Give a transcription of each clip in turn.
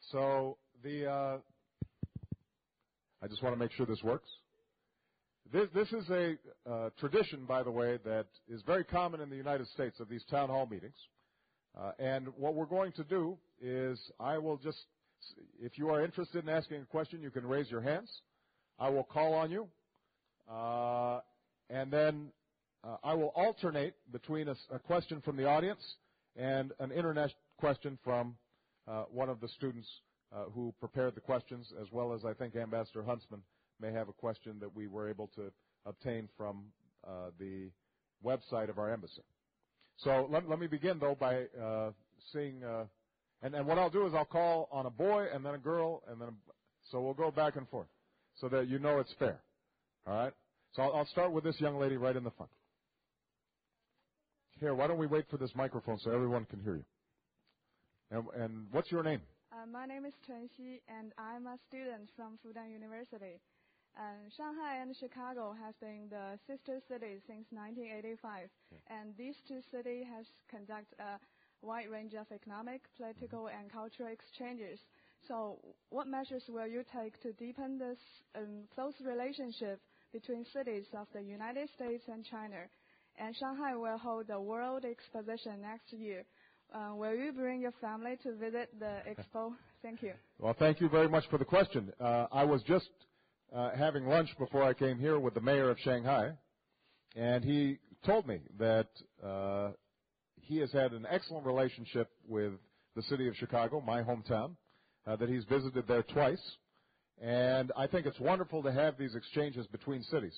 So I just want to make sure this works. This is a tradition, by the way, that is very common in the United States of these town hall meetings. And what we're going to do is I will just, if you are interested in asking a question, you can raise your hands. I will call on you. And then I will alternate between a question from the audience and an internet question from one of the students who prepared the questions, as well as I think Ambassador Huntsman may have a question that we were able to obtain from the website of our embassy. So let me begin, though, by seeing, and what I'll do is I'll call on a boy and then a girl, and then so we'll go back and forth so that you know it's fair. All right? So I'll start with this young lady right in the front. Here, why don't we wait for this microphone so everyone can hear you? And what's your name? My name is Chen Xi, and I'm a student from Fudan University. Shanghai and Chicago have been the sister cities since 1985, and these two cities have conducted a wide range of economic, political, and cultural exchanges. So what measures will you take to deepen this close relationship between cities of the United States and China? And Shanghai will hold the World Exposition next year. Will you bring your family to visit the expo? Thank you. Well, thank you very much for the question. I was just having lunch before I came here with the mayor of Shanghai, and he told me that he has had an excellent relationship with the city of Chicago, my hometown, that he's visited there twice, and I think it's wonderful to have these exchanges between cities.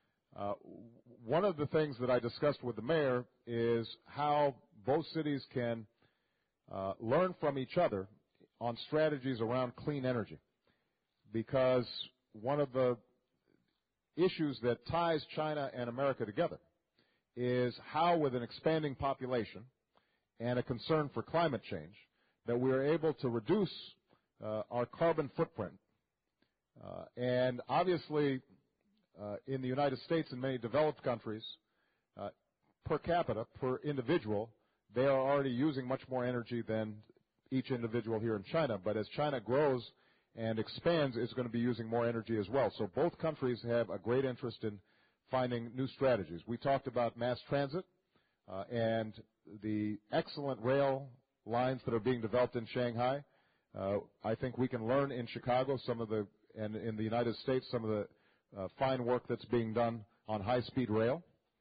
One of the things that I discussed with the mayor is how both cities can learn from each other on strategies around clean energy, because one of the issues that ties China and America together is how, with an expanding population and a concern for climate change, that we are able to reduce our carbon footprint. And obviously, in the United States and many developed countries, per capita, per individual, they are already using much more energy than each individual here in China. But as China grows and expands, it's going to be using more energy as well. So both countries have a great interest in finding new strategies. We talked about mass transit and the excellent rail lines that are being developed in Shanghai. I think we can learn in Chicago and in the United States some of the fine work that's being done on high-speed rail.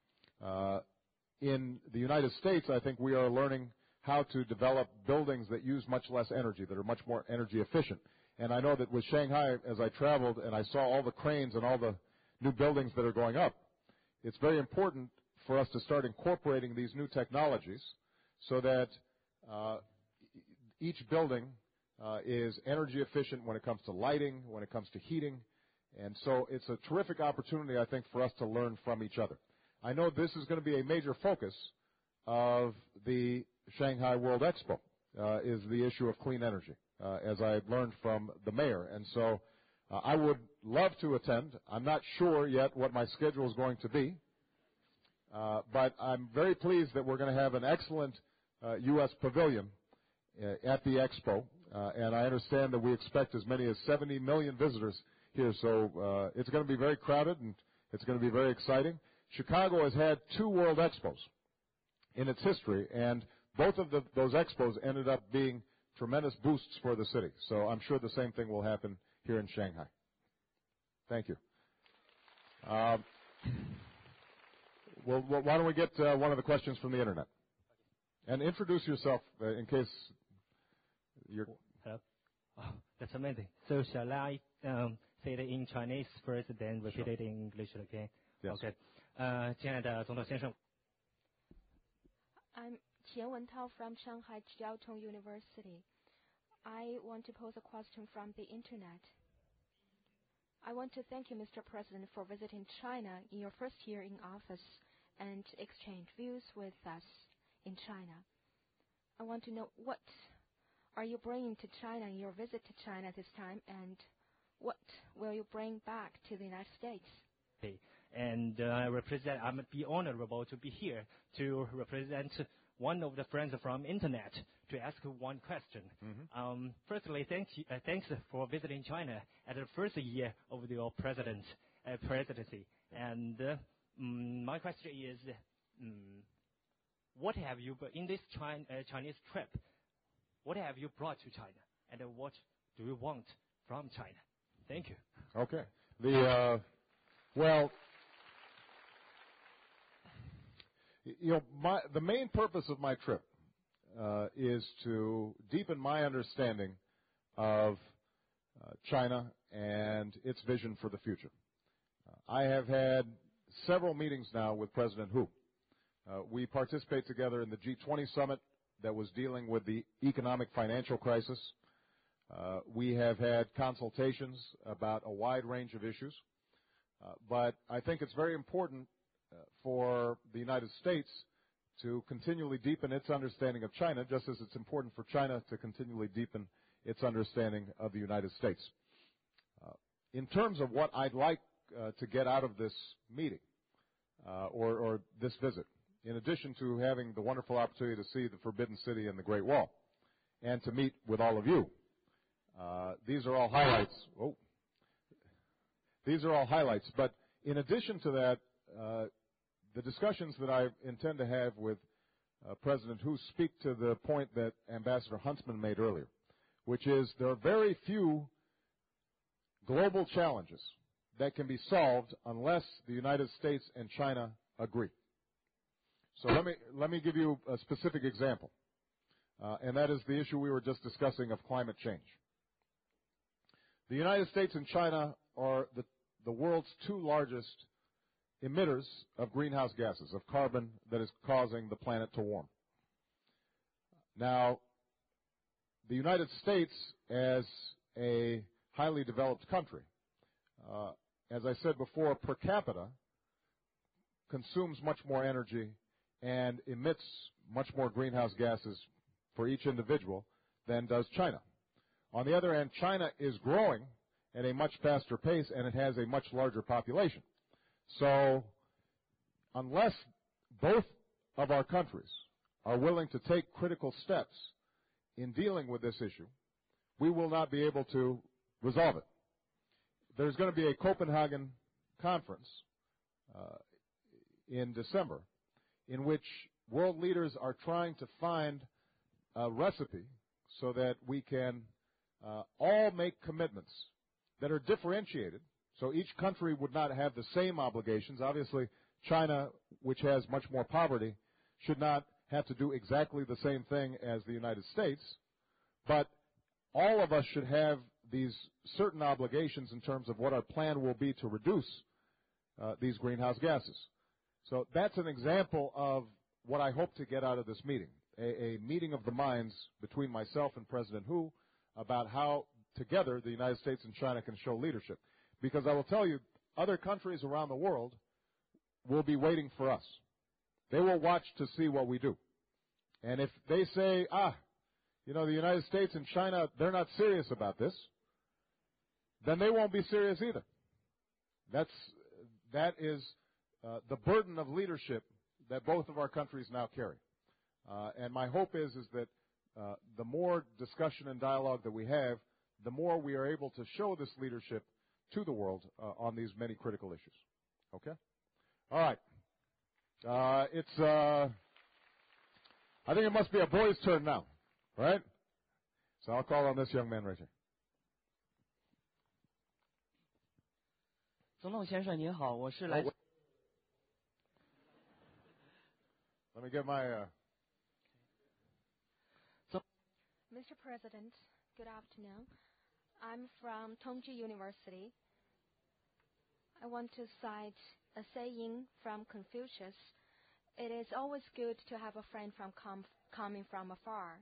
In the United States, I think we are learning how to develop buildings that use much less energy, that are much more energy efficient. And I know that with Shanghai, as I traveled and I saw all the cranes and all the new buildings that are going up, it's very important for us to start incorporating these new technologies so that each building is energy efficient when it comes to lighting, when it comes to heating. And so it's a terrific opportunity, I think, for us to learn from each other. I know this is going to be a major focus of the Shanghai World Expo, is the issue of clean energy, as I learned from the mayor. And so I would love to attend. I'm not sure yet what my schedule is going to be, but I'm very pleased that we're going to have an excellent U.S. pavilion at the expo, and I understand that we expect as many as 70 million visitors here, so it's going to be very crowded and it's going to be very exciting. Chicago has had 2 World Expos in its history, and both of those expos ended up being tremendous boosts for the city. So I'm sure the same thing will happen here in Shanghai. Thank you. Well, why don't we get one of the questions from the Internet? And introduce yourself in case you're... Hello? Oh, that's amazing. So shall I say it in Chinese first, then repeat it in English again? Yes. Okay. 亲爱的总统先生 I'm Qian Wentao from Shanghai Jiaotong University. I want to pose a question from the Internet. I want to thank you, Mr. President, for visiting China in your first year in office and exchange views with us in China. I want to know what are you bringing to China in your visit to China this time, and what will you bring back to the United States? And I'm be honorable to be here to represent one of the friends from internet to ask one question. Firstly, thanks for visiting China at the first year of your presidency. And my question is, what have you, in this Chinese trip, what have you brought to China, and what do you want from China? Thank you. Okay. The main purpose of my trip is to deepen my understanding of China and its vision for the future. I have had several meetings now with President Hu. We participate together in the G20 summit that was dealing with the economic financial crisis. We have had consultations about a wide range of issues. But I think it's very important for the United States to continually deepen its understanding of China, just as it's important for China to continually deepen its understanding of the United States. In terms of what I'd like to get out of this meeting or this visit, in addition to having the wonderful opportunity to see the Forbidden City and the Great Wall and to meet with all of you, these are all highlights. These are all highlights. But in addition to that, the discussions that I intend to have with President Hu speak to the point that Ambassador Huntsman made earlier, which is there are very few global challenges that can be solved unless the United States and China agree. So let me give you a specific example, and that is the issue we were just discussing of climate change. The United States and China are the world's two largest emitters of greenhouse gases, of carbon that is causing the planet to warm. Now, the United States, as a highly developed country, as I said before, per capita, consumes much more energy and emits much more greenhouse gases for each individual than does China. On the other hand, China is growing at a much faster pace, and it has a much larger population. So unless both of our countries are willing to take critical steps in dealing with this issue, we will not be able to resolve it. There's going to be a Copenhagen conference in December in which world leaders are trying to find a recipe so that we can all make commitments that are differentiated. So each country would not have the same obligations. Obviously, China, which has much more poverty, should not have to do exactly the same thing as the United States. But all of us should have these certain obligations in terms of what our plan will be to reduce these greenhouse gases. So that's an example of what I hope to get out of this meeting, a meeting of the minds between myself and President Hu about how together the United States and China can show leadership. Because I will tell you, other countries around the world will be waiting for us. They will watch to see what we do. And if they say, the United States and China, they're not serious about this, then they won't be serious either. That is the burden of leadership that both of our countries now carry. And my hope is that the more discussion and dialogue that we have, the more we are able to show this leadership to the world on these many critical issues. Okay? All right. I think it must be a boy's turn now, right? So I'll call on this young man right here. 总统先生您好，我是来。 Let me get my. Mr. President, good afternoon. I'm from Tongji University. I want to cite a saying from Confucius. It is always good to have a friend coming from afar.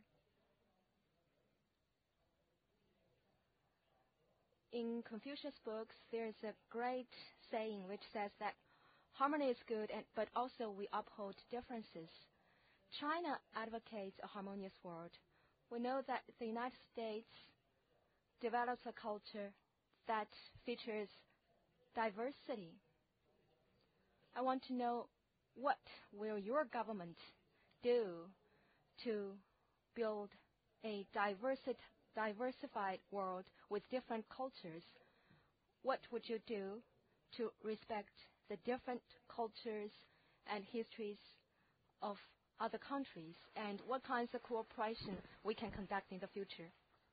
In Confucius' books, there is a great saying which says that harmony is good, but also we uphold differences. China advocates a harmonious world. We know that the United States develops a culture that features diversity. I want to know, what will your government do to build a diversified world with different cultures, what would you do to respect the different cultures and histories of other countries, and what kinds of cooperation we can conduct in the future?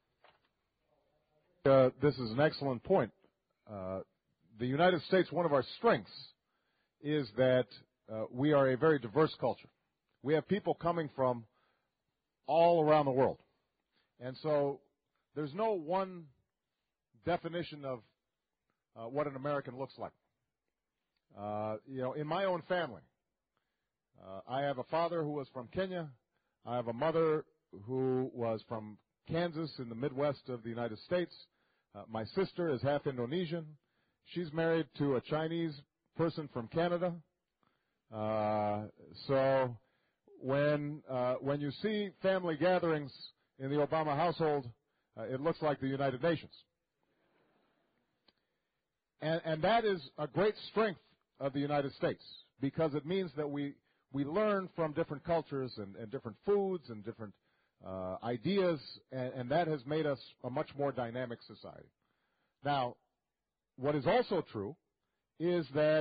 This is an excellent point. The United States, one of our strengths is that we are a very diverse culture. We have people coming from all around the world. And so there's no one definition of what an American looks like. In my own family, I have a father who was from Kenya. I have a mother who was from Kansas in the Midwest of the United States. My sister is half Indonesian. She's married to a Chinese person from Canada. So when you see family gatherings in the Obama household, it looks like the United Nations. And that is a great strength of the United States, because it means that we learn from different cultures and different foods and different ideas, and that has made us a much more dynamic society. Now, what is also true is that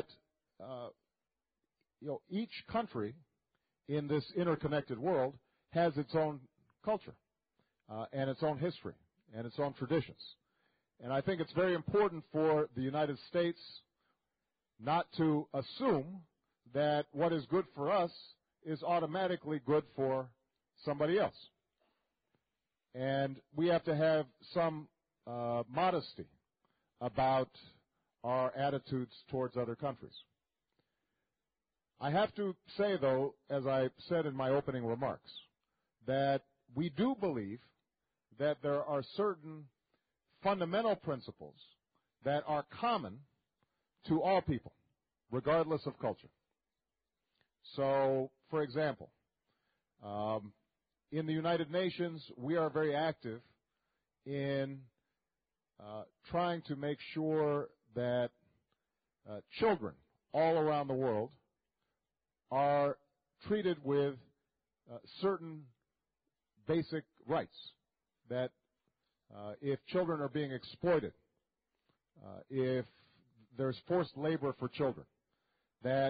each country in this interconnected world has its own culture and its own history and its own traditions. And I think it's very important for the United States not to assume that what is good for us is automatically good for somebody else. And we have to have some modesty about our attitudes towards other countries. I have to say, though, as I said in my opening remarks, that we do believe that there are certain fundamental principles that are common to all people, regardless of culture. So, for example, in the United Nations, we are very active in trying to make sure that children all around the world are treated with certain basic rights, that if children are being exploited, if there's forced labor for children, that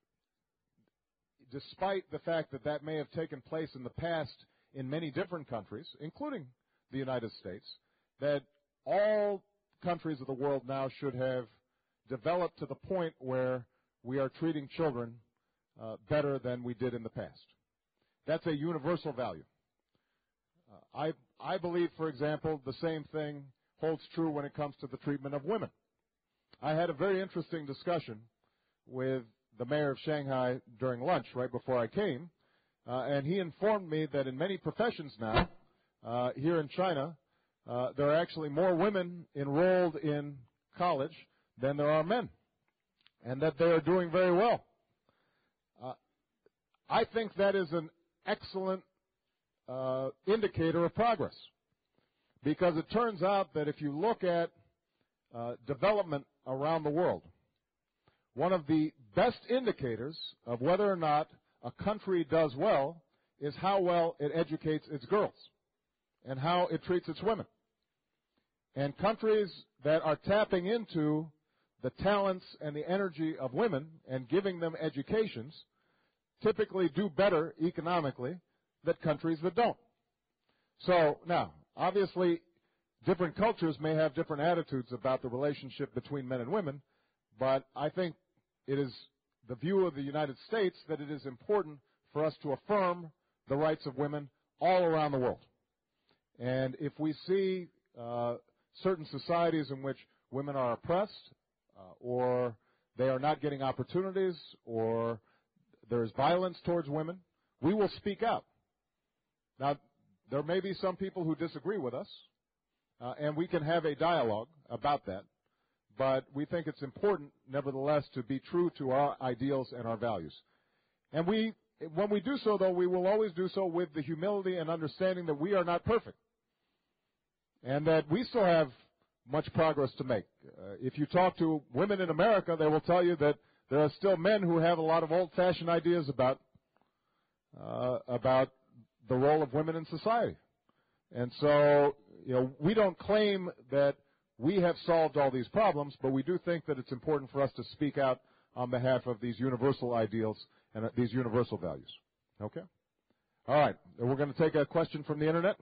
despite the fact that that may have taken place in the past in many different countries, including the United States, that all countries of the world now should have developed to the point where we are treating children better than we did in the past. That's a universal value. I believe, for example, the same thing holds true when it comes to the treatment of women. I had a very interesting discussion with the mayor of Shanghai during lunch right before I came, and he informed me that in many professions now, here in China, there are actually more women enrolled in college than there are men, and that they are doing very well. I think that is an excellent indicator of progress, because it turns out that if you look at development around the world, one of the best indicators of whether or not a country does well is how well it educates its girls and how it treats its women. And countries that are tapping into the talents and the energy of women and giving them educations typically do better economically than countries that don't. So now, obviously, different cultures may have different attitudes about the relationship between men and women, but I think it is the view of the United States that it is important for us to affirm the rights of women all around the world. And if we see certain societies in which women are oppressed, or they are not getting opportunities, or there is violence towards women, we will speak out. Now, there may be some people who disagree with us, and we can have a dialogue about that. But we think it's important, nevertheless, to be true to our ideals and our values. And when we do so, though, we will always do so with the humility and understanding that we are not perfect, and that we still have much progress to make. If you talk to women in America, they will tell you that there are still men who have a lot of old-fashioned ideas about the role of women in society. And so, we don't claim that we have solved all these problems, but we do think that it's important for us to speak out on behalf of these universal ideals and these universal values. Okay? All right. We're going to take a question from the Internet.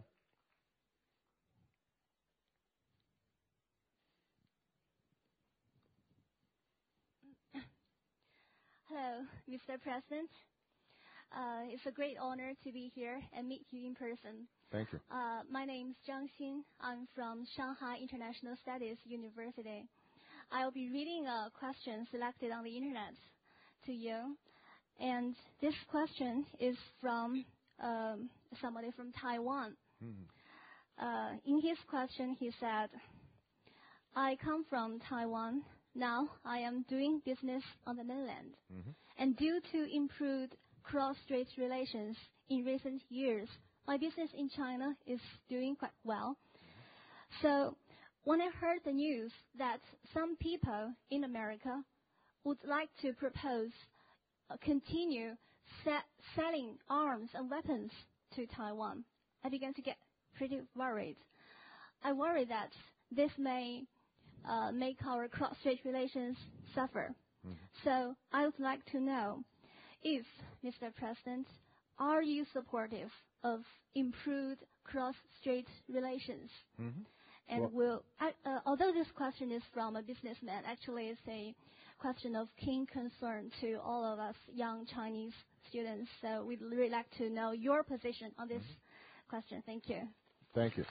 Hello, Mr. President. It's a great honor to be here and meet you in person. Thank you. My name is Zhang Xin. I'm from Shanghai International Studies University. I'll be reading a question selected on the Internet to you. And this question is from somebody from Taiwan. In his question, he said, I come from Taiwan. Now I am doing business on the mainland. And due to improved cross-strait relations in recent years, my business in China is doing quite well. So when I heard the news that some people in America would like to propose continue selling arms and weapons to Taiwan, I began to get pretty worried. I worry that this may make our cross-strait relations suffer. So I would like to know if, Mr. President, are you supportive of improved cross-strait relations? And although this question is from a businessman, actually it's a question of keen concern to all of us young Chinese students. So we'd really like to know your position on this question. Thank you. Thank you.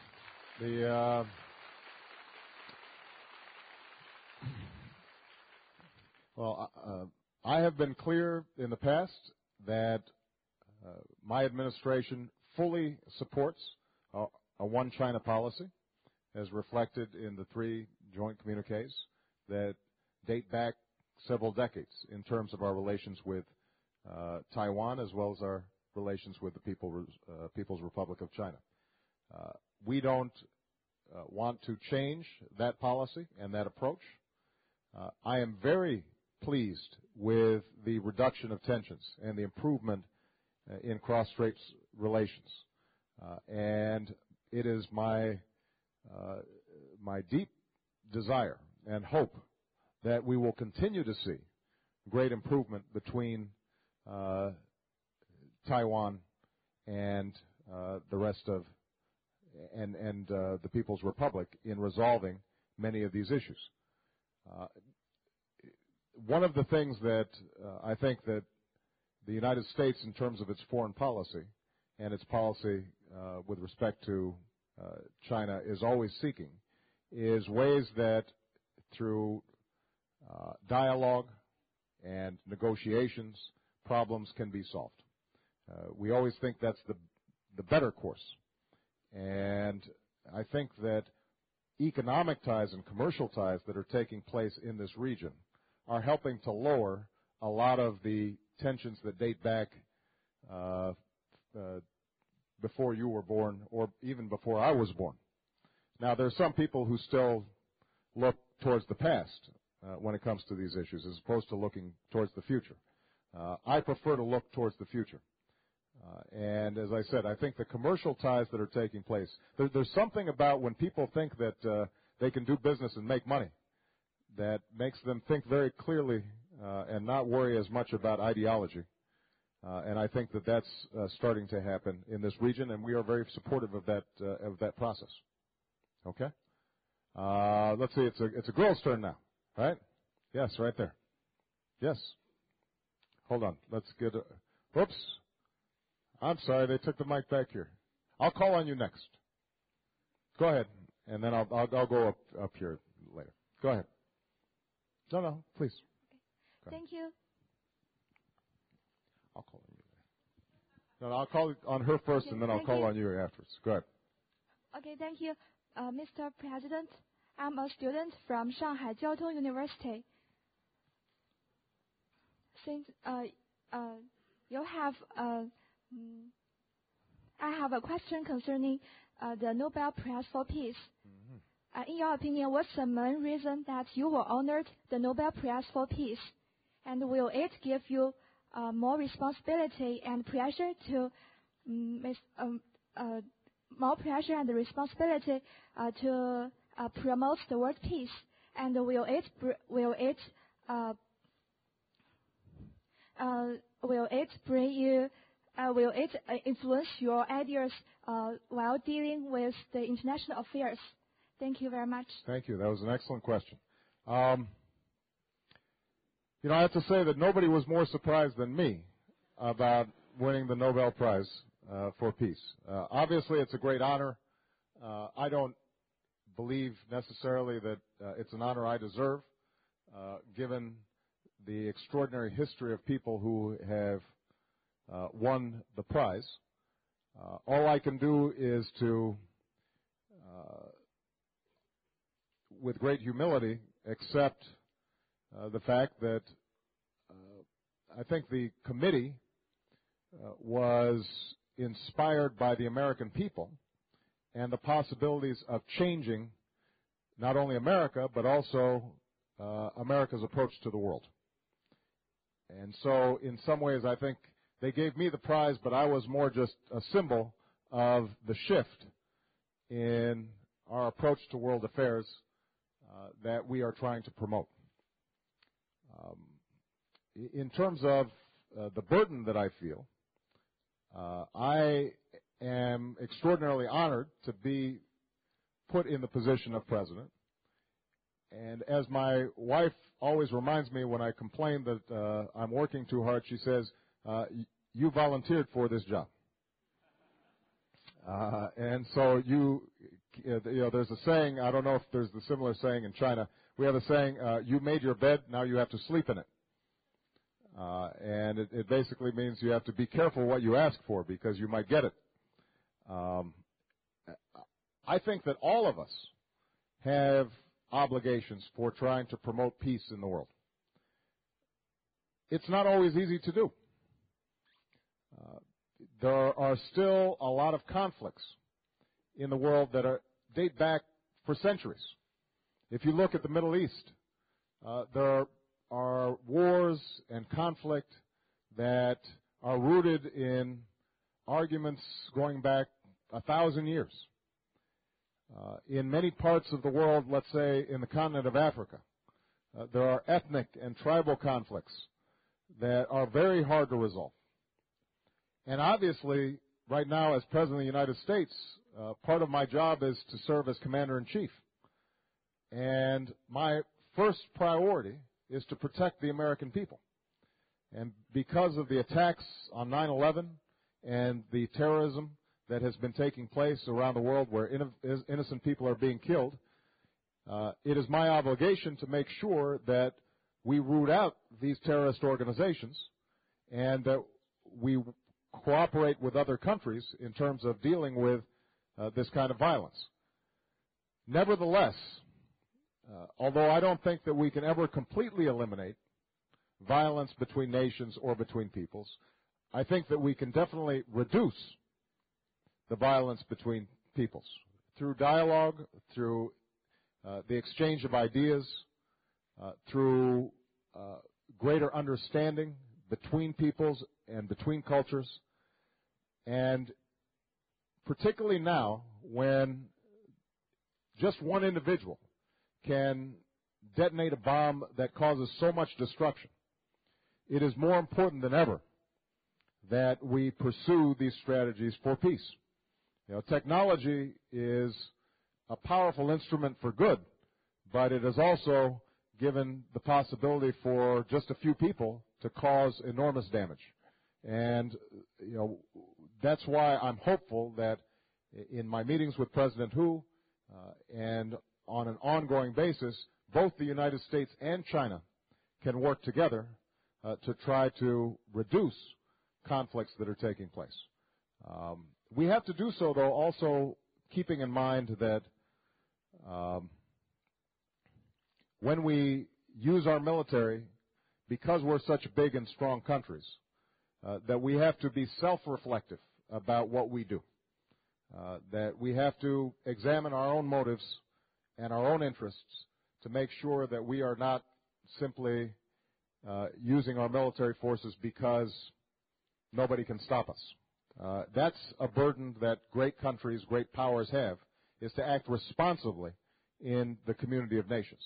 I have been clear in the past that my administration fully supports a one China policy, as reflected in the 3 joint communiques that date back several decades in terms of our relations with Taiwan as well as our relations with the People's Republic of China. We don't want to change that policy and that approach. I am very pleased with the reduction of tensions and the improvement in cross-strait relations. And it is my deep desire and hope that we will continue to see great improvement between Taiwan and the rest of and the People's Republic in resolving many of these issues. One of the things that I think that the United States, in terms of its foreign policy and its policy with respect to China, is always seeking is ways that through dialogue and negotiations, problems can be solved. We always think that's the better course. And I think that economic ties and commercial ties that are taking place in this region are helping to lower a lot of the tensions that date back before you were born or even before I was born. Now, there are some people who still look towards the past when it comes to these issues as opposed to looking towards the future. I prefer to look towards the future. And as I said, I think the commercial ties that are taking place, there's something about when people think that they can do business and make money that makes them think very clearly and not worry as much about ideology. And I think that that's starting to happen in this region, and we are very supportive of that process. Okay? Let's see, it's a girl's turn now, right? Yes, right there. Yes. Hold on. Let's get whoops. I'm sorry, they took the mic back here. I'll call on you next. Go ahead, and then I'll go up here later. Go ahead. No, please. Okay. Thank you. I'll call on you. No, I'll call on her first, and then I'll call on you afterwards. Go ahead. Okay, thank you. Mr. President, I'm a student from Shanghai Jiaotong University. Since you have, I have a question concerning the Nobel Prize for Peace. In your opinion, what's the main reason that you were honored the Nobel Prize for Peace? And will it give you more responsibility and pressure to more pressure and responsibility to promote the world peace? And will it influence your ideas while dealing with the international affairs? Thank you very much. Thank you. That was an excellent question. I have to say that nobody was more surprised than me about winning the Nobel Prize for Peace. Obviously, it's a great honor. I don't believe necessarily that it's an honor I deserve, given the extraordinary history of people who have won the prize. All I can do is to, with great humility, accept the fact that I think the committee was inspired by the American people and the possibilities of changing not only America, but also America's approach to the world. And so in some ways I think they gave me the prize, but I was more just a symbol of the shift in our approach to world affairs that we are trying to promote. In terms of the burden that I feel, I am extraordinarily honored to be put in the position of president. And as my wife always reminds me when I complain that I'm working too hard, she says, you volunteered for this job. And so there's a saying, I don't know if there's the similar saying in China. We have a saying, you made your bed, now you have to sleep in it. And it basically means you have to be careful what you ask for because you might get it. I think that all of us have obligations for trying to promote peace in the world. It's not always easy to do. There are still a lot of conflicts in the world that date back for centuries. If you look at the Middle East, there are wars and conflict that are rooted in arguments going back 1,000 years. In many parts of the world, let's say in the continent of Africa, there are ethnic and tribal conflicts that are very hard to resolve. And obviously, right now, as President of the United States, part of my job is to serve as Commander-in-Chief. And my first priority is to protect the American people. And because of the attacks on 9/11 and the terrorism that has been taking place around the world where innocent people are being killed, it is my obligation to make sure that we root out these terrorist organizations and that we cooperate with other countries in terms of dealing with this kind of violence. Nevertheless, although I don't think that we can ever completely eliminate violence between nations or between peoples, I think that we can definitely reduce the violence between peoples through dialogue, through the exchange of ideas, through greater understanding between peoples and between cultures, and particularly now when just one individual can detonate a bomb that causes so much destruction, it is more important than ever that we pursue these strategies for peace. Technology is a powerful instrument for good, but it has also given the possibility for just a few people to cause enormous damage. And, that's why I'm hopeful that in my meetings with President Hu and on an ongoing basis, both the United States and China can work together to try to reduce conflicts that are taking place. We have to do so, though, also keeping in mind that when we use our military, because we're such big and strong countries, that we have to be self-reflective about what we do, that we have to examine our own motives and our own interests to make sure that we are not simply using our military forces because nobody can stop us. That's a burden that great countries, great powers have, is to act responsibly in the community of nations.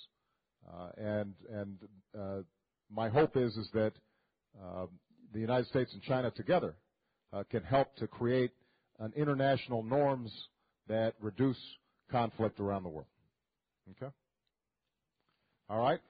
My hope is that the United States and China together can help to create an international norms that reduce conflict around the world. Okay? All right.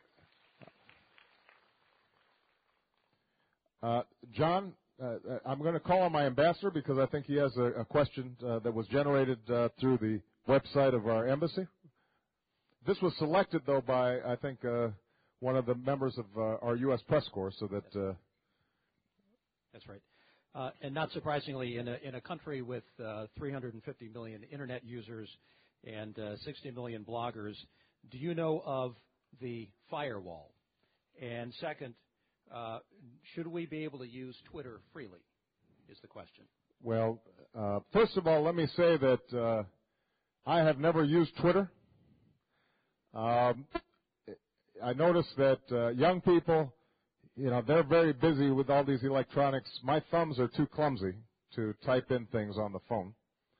John, I'm going to call on my ambassador because I think he has a question that was generated through the website of our embassy. This was selected, though, by, I think, one of the members of our U.S. press corps, so that... That's right. And not surprisingly, in a country with 350 million Internet users and 60 million bloggers, do you know of the firewall? And second, should we be able to use Twitter freely, is the question. Well, first of all, let me say that I have never used Twitter. I notice that young people, they're very busy with all these electronics. My thumbs are too clumsy to type in things on the phone.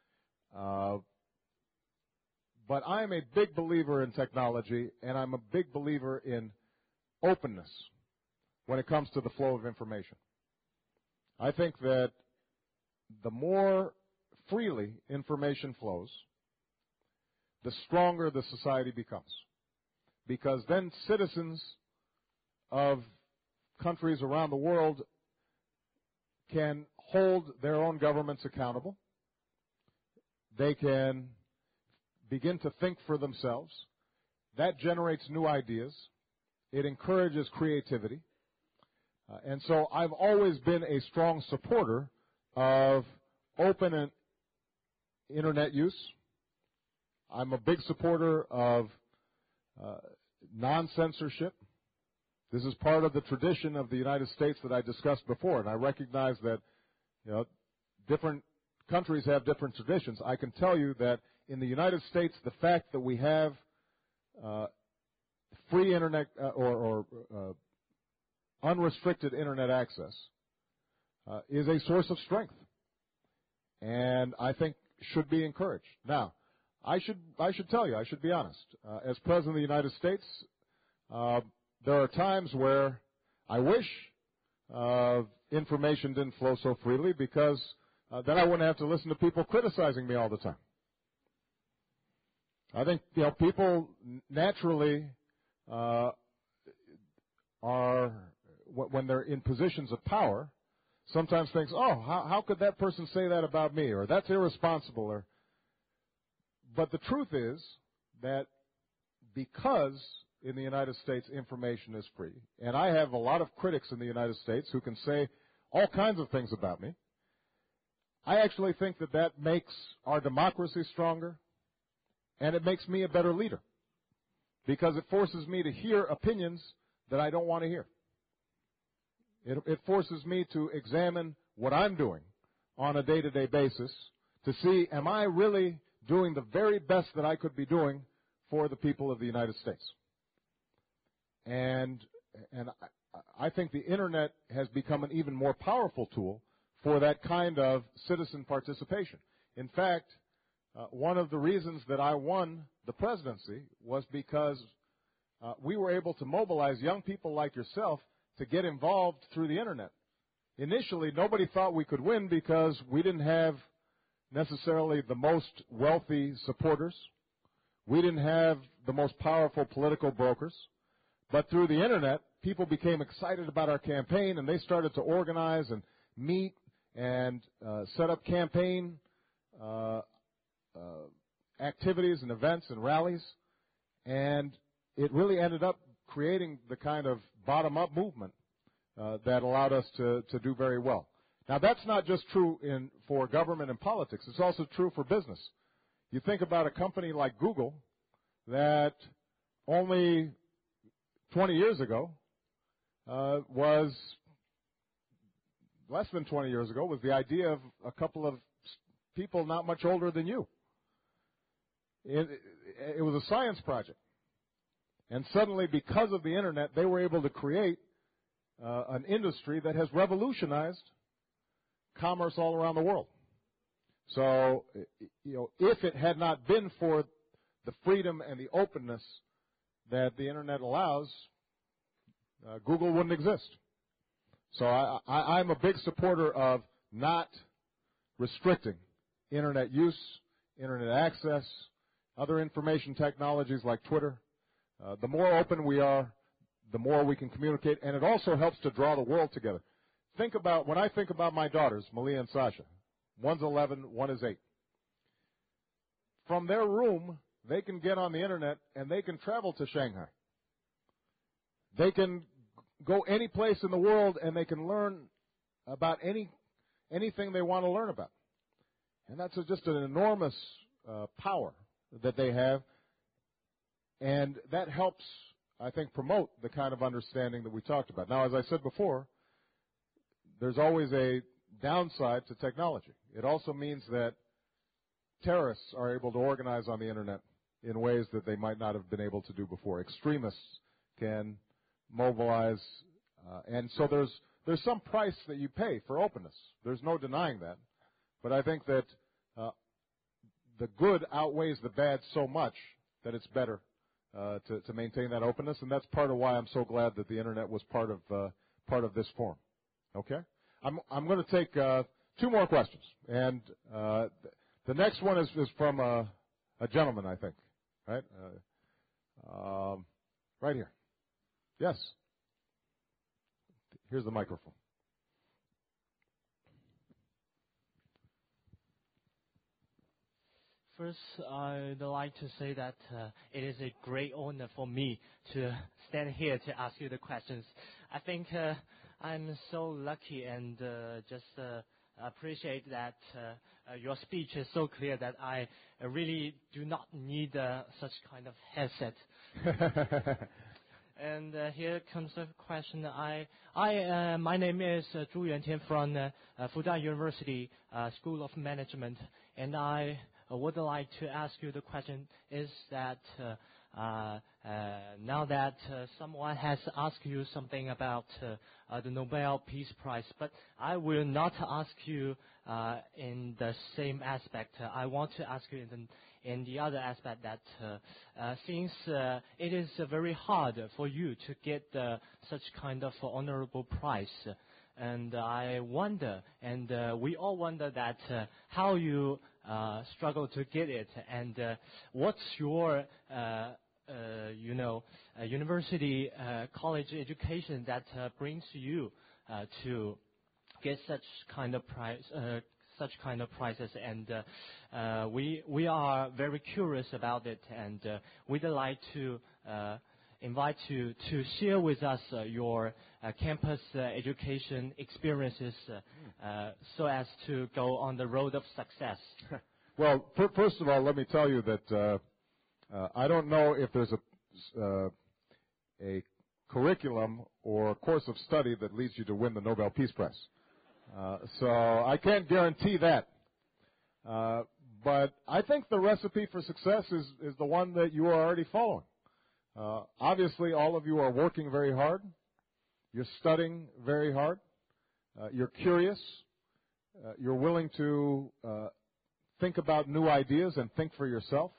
But I am a big believer in technology, and I'm a big believer in openness when it comes to the flow of information. I think that the more freely information flows, the stronger the society becomes. Because then citizens of countries around the world can hold their own governments accountable. They can begin to think for themselves. That generates new ideas. It encourages creativity. And so I've always been a strong supporter of open Internet use. I'm a big supporter of non-censorship. This is part of the tradition of the United States that I discussed before, and I recognize that different countries have different traditions. I can tell you that in the United States, the fact that we have free Internet or unrestricted Internet access is a source of strength, and I think should be encouraged. Now, I should tell you, I should be honest. As President of the United States, there are times where I wish information didn't flow so freely, because then I wouldn't have to listen to people criticizing me all the time. I think people naturally are, when they're in positions of power, sometimes think, oh, how could that person say that about me, or that's irresponsible, But the truth is that because in the United States information is free, and I have a lot of critics in the United States who can say all kinds of things about me, I actually think that makes our democracy stronger, and it makes me a better leader, because it forces me to hear opinions that I don't want to hear. It forces me to examine what I'm doing on a day-to-day basis to see, am I really doing the very best that I could be doing for the people of the United States? And I think the Internet has become an even more powerful tool for that kind of citizen participation. In fact, one of the reasons that I won the presidency was because we were able to mobilize young people like yourself to get involved through the Internet. Initially, nobody thought we could win because we didn't have necessarily the most wealthy supporters. We didn't have the most powerful political brokers. But through the Internet, people became excited about our campaign, and they started to organize and meet and set up campaign activities and events and rallies. And it really ended up creating the kind of bottom-up movement that allowed us to do very well. Now, that's not just true for government and politics. It's also true for business. You think about a company like Google that only 20 years ago was less than 20 years ago was the idea of a couple of people not much older than you. It was a science project. And suddenly, because of the Internet, they were able to create an industry that has revolutionized commerce all around the world. So, if it had not been for the freedom and the openness that the Internet allows, Google wouldn't exist. So I'm a big supporter of not restricting Internet use, Internet access, other information technologies like Twitter. The more open we are, the more we can communicate, and it also helps to draw the world together. When I think about my daughters, Malia and Sasha, one's 11, one is 8. From their room, they can get on the Internet and they can travel to Shanghai. They can go any place in the world and they can learn about anything they want to learn about. And that's just an enormous power that they have. And that helps, I think, promote the kind of understanding that we talked about. Now, as I said before, there's always a downside to technology. It also means that terrorists are able to organize on the Internet in ways that they might not have been able to do before. Extremists can mobilize, and so there's some price that you pay for openness. There's no denying that. But I think that the good outweighs the bad so much that it's better to maintain that openness, and that's part of why I'm so glad that the Internet was part of this forum. Okay, I'm going to take 2 more questions, and the next one is from a gentleman, I think, right? Right here. Yes. Here's the microphone. First, I'd like to say that it is a great honor for me to stand here to ask you the questions. I think I'm so lucky and just appreciate that your speech is so clear that I really do not need such kind of headset. And here comes the question. My name is Zhu Yuantian from Fudan University School of Management, and I would like to ask you the question is that now that someone has asked you something about the Nobel Peace Prize, but I will not ask you in the same aspect. I want to ask you in the other aspect that since it is very hard for you to get such kind of honorable prize, and I wonder, and we all wonder that how you struggle to get it, and what's your university college education that brings you to get such kind of prize, such kind of prizes, and we are very curious about it, and we'd like to invite you to share with us your campus education experiences so as to go on the road of success. Well, first of all, let me tell you that I don't know if there's a curriculum or a course of study that leads you to win the Nobel Peace Prize. So I can't guarantee that. But I think the recipe for success is the one that you are already following. Obviously, all of you are working very hard. You're studying very hard. You're curious. You're willing to think about new ideas and think for yourself.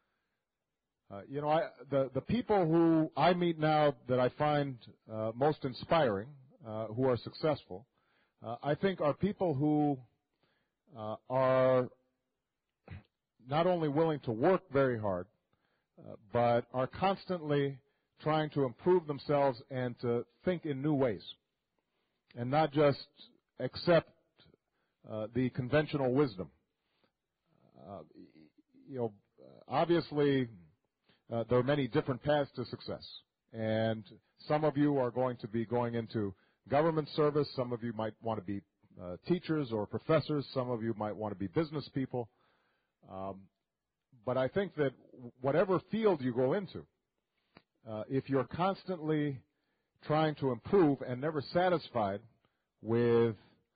The people who I meet now that I find most inspiring, who are successful, I think are people who are not only willing to work very hard, but are constantly trying to improve themselves and to think in new ways, and not just accept the conventional wisdom. Obviously, there are many different paths to success, and some of you are going to be going into government service. Some of you might want to be teachers or professors. Some of you might want to be business people. But I think that whatever field you go into, if you're constantly trying to improve and never satisfied with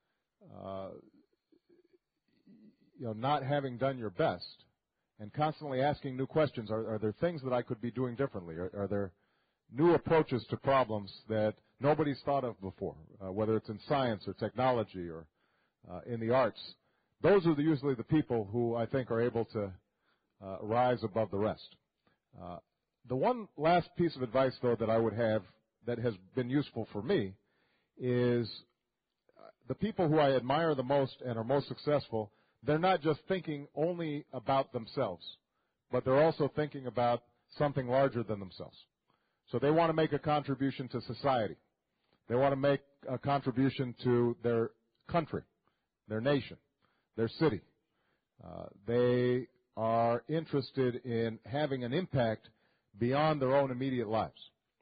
not having done your best, and constantly asking new questions, are there things that I could be doing differently? Are there new approaches to problems that nobody's thought of before, whether it's in science or technology or in the arts, those are usually the people who I think are able to rise above the rest. The one last piece of advice, though, that I would have that has been useful for me is the people who I admire the most and are most successful, they're not just thinking only about themselves, but they're also thinking about something larger than themselves. So they want to make a contribution to society. They want to make a contribution to their country, their nation, their city. They are interested in having an impact beyond their own immediate lives.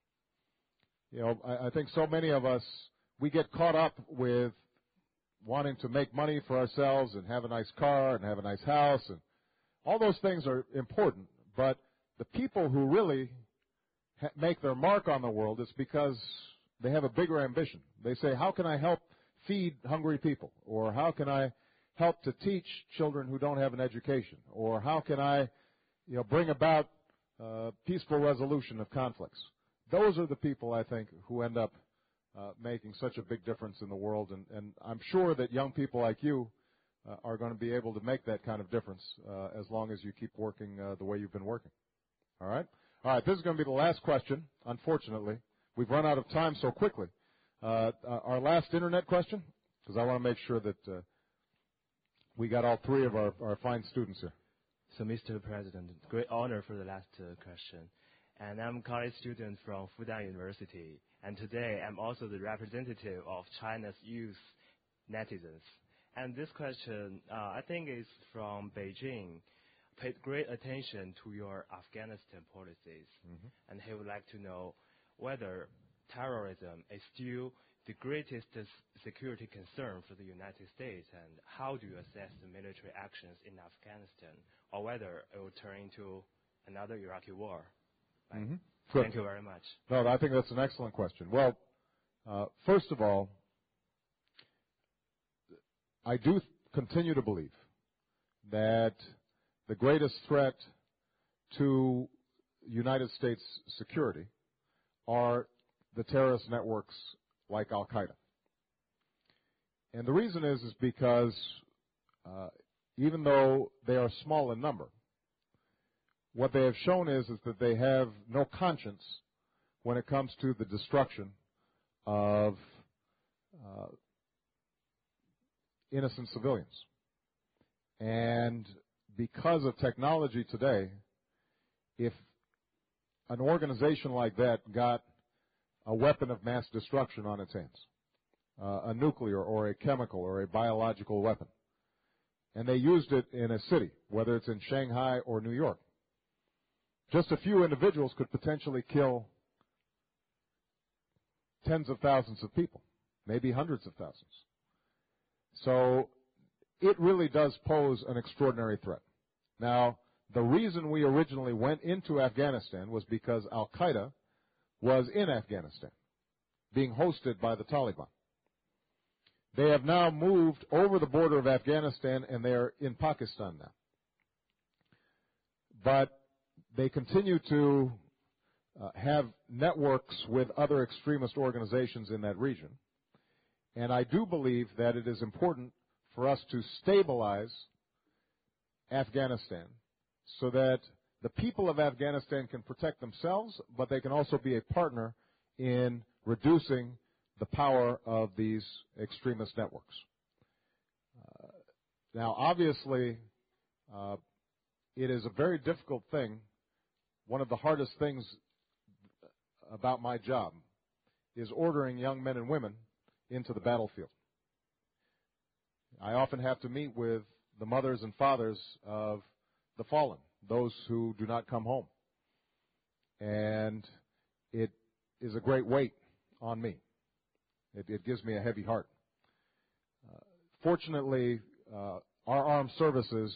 You know, I think so many of us, we get caught up with wanting to make money for ourselves and have a nice car and have a nice house, and all those things are important, but the people who really make their mark on the world is because they have a bigger ambition. They say, how can I help feed hungry people? Or how can I help to teach children who don't have an education? Or how can I, bring about peaceful resolution of conflicts? Those are the people, I think, who end up making such a big difference in the world. And I'm sure that young people like you are going to be able to make that kind of difference as long as you keep working the way you've been working. All right? All right, this is going to be the last question, unfortunately. We've run out of time so quickly. Our last internet question, because I want to make sure that we got all three of our fine students here. So, Mr. President, great honor for the last question. And I'm a college student from Fudan University. And today I'm also the representative of China's youth netizens. And this question, I think, is from Beijing. Paid great attention to your Afghanistan policies. And he would like to know whether terrorism is still the greatest security concern for the United States, and how do you assess the military actions in Afghanistan, or whether it will turn into another Iraqi war? Thank you very much. No, I think that's an excellent question. Well, first of all, I do continue to believe that the greatest threat to United States security are the terrorist networks like Al-Qaeda. And the reason is because even though they are small in number, what they have shown is that they have no conscience when it comes to the destruction of innocent civilians. And because of technology today, if an organization like that got a weapon of mass destruction on its hands, a nuclear or a chemical or a biological weapon, and they used it in a city, whether it's in Shanghai or New York, just a few individuals could potentially kill tens of thousands of people, maybe hundreds of thousands. So it really does pose an extraordinary threat. Now, the reason we originally went into Afghanistan was because Al-Qaeda was in Afghanistan, being hosted by the Taliban. They have now moved over the border of Afghanistan, and they are in Pakistan now. But they continue to have networks with other extremist organizations in that region. And I do believe that it is important for us to stabilize Afghanistan so that the people of Afghanistan can protect themselves, but they can also be a partner in reducing the power of these extremist networks. Now, obviously, it is a very difficult thing. One of the hardest things about my job is ordering young men and women into the battlefield. I often have to meet with the mothers and fathers of the fallen, those who do not come home. And it is a great weight on me. It gives me a heavy heart. Fortunately, our armed services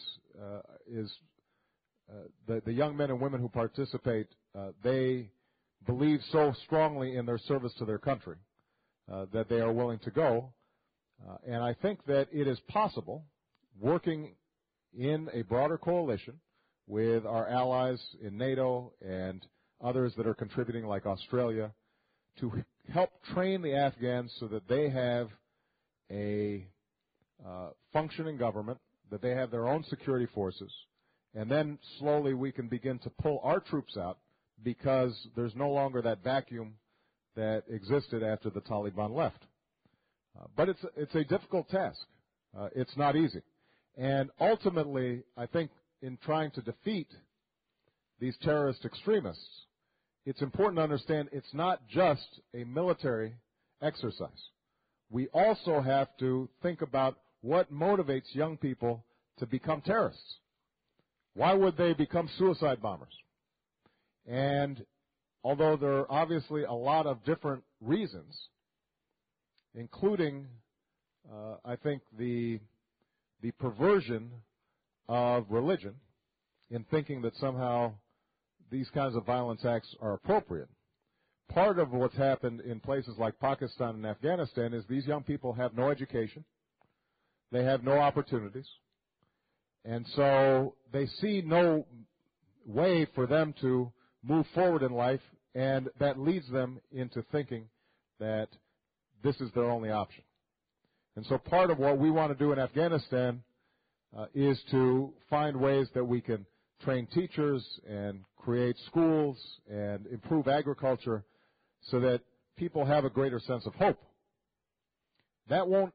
the young men and women who participate, they believe so strongly in their service to their country that they are willing to go. And I think that it is possible, working in a broader coalition with our allies in NATO and others that are contributing like Australia, to help train the Afghans so that they have a functioning government, that they have their own security forces, and then slowly we can begin to pull our troops out because there's no longer that vacuum that existed after the Taliban left. But it's a difficult task. It's not easy. And ultimately, I think in trying to defeat these terrorist extremists, it's important to understand it's not just a military exercise. We also have to think about what motivates young people to become terrorists. Why would they become suicide bombers? And although there are obviously a lot of different reasons, including, I think, the perversion of religion in thinking that somehow these kinds of violence acts are appropriate. Part of what's happened in places like Pakistan and Afghanistan is these young people have no education. They have no opportunities. And so they see no way for them to move forward in life, and that leads them into thinking that this is their only option. And so part of what we want to do in Afghanistan is to find ways that we can train teachers and create schools and improve agriculture so that people have a greater sense of hope. That won't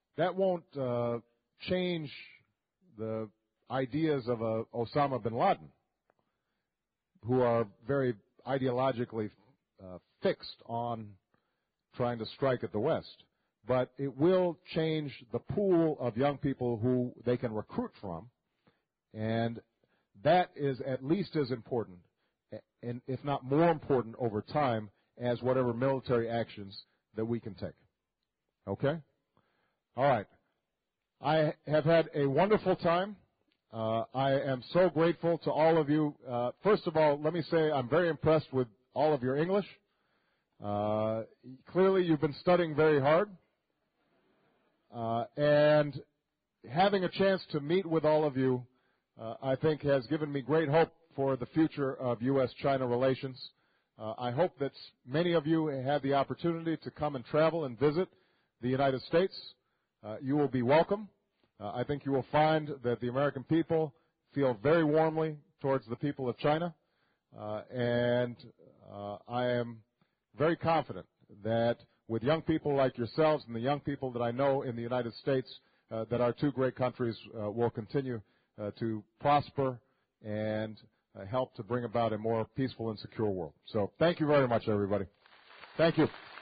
change the ideas of Osama bin Laden, who are very ideologically fixed on trying to strike at the West. But it will change the pool of young people who they can recruit from, and that is at least as important, and if not more important over time, as whatever military actions that we can take. Okay? All right. I have had a wonderful time. I am so grateful to all of you. First of all, let me say I'm very impressed with all of your English. Clearly, you've been studying very hard. And having a chance to meet with all of you, I think, has given me great hope for the future of U.S.-China relations. I hope that many of you had the opportunity to come and travel and visit the United States. You will be welcome. I think you will find that the American people feel very warmly towards the people of China. And I am very confident that with young people like yourselves and the young people that I know in the United States, that our two great countries will continue to prosper and help to bring about a more peaceful and secure world. So thank you very much, everybody. Thank you.